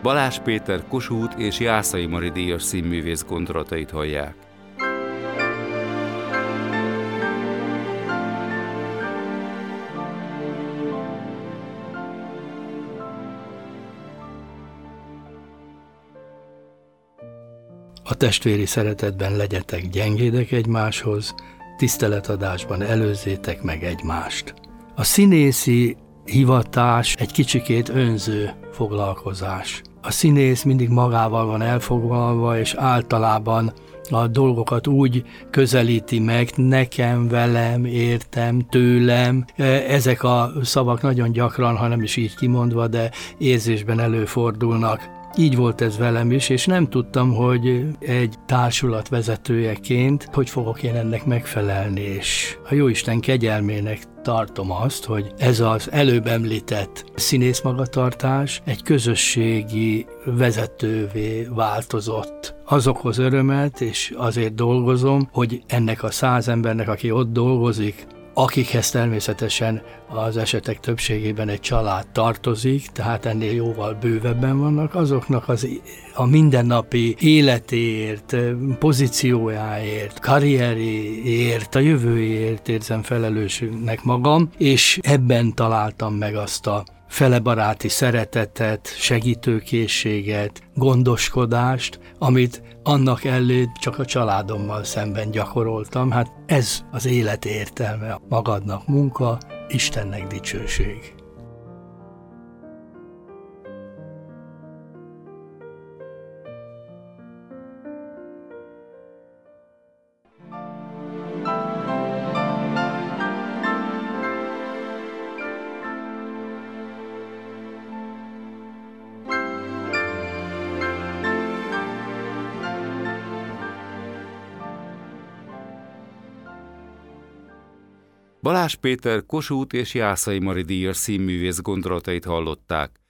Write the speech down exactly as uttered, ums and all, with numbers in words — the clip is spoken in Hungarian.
Balázs Péter Kossuth és Jászai Mari díjas színművész gondolatait hallják. A testvéri szeretetben legyetek gyengédek egymáshoz, tiszteletadásban előzzétek meg egymást. A színészi hivatás egy kicsikét önző foglalkozás. A színész mindig magával van elfoglalva, és általában a dolgokat úgy közelíti meg, nekem, velem, értem, tőlem. Ezek a szavak nagyon gyakran, ha nem is így kimondva, de érzésben előfordulnak. Így volt ez velem is, és nem tudtam, hogy egy társulat vezetőjeként hogy fogok én ennek megfelelni, és a Jóisten kegyelmének tartom azt, hogy ez az előbb említett színészmagatartás egy közösségi vezetővé változott. Az okoz örömet, és azért dolgozom, hogy ennek a száz embernek, aki ott dolgozik, akikhez természetesen az esetek többségében egy család tartozik, tehát ennél jóval bővebben vannak, azoknak az a mindennapi életéért, pozíciójáért, karrierért, a jövőjéért érzem felelősnek magam, és ebben találtam meg azt a felebaráti szeretetet, segítőkészséget, gondoskodást, amit annak előtt csak a családommal szemben gyakoroltam. Hát ez az élet értelme, magadnak munka, Istennek dicsőség. Balázs Péter Kossuth és Jászai Mari díjas színművész gondolatait hallották.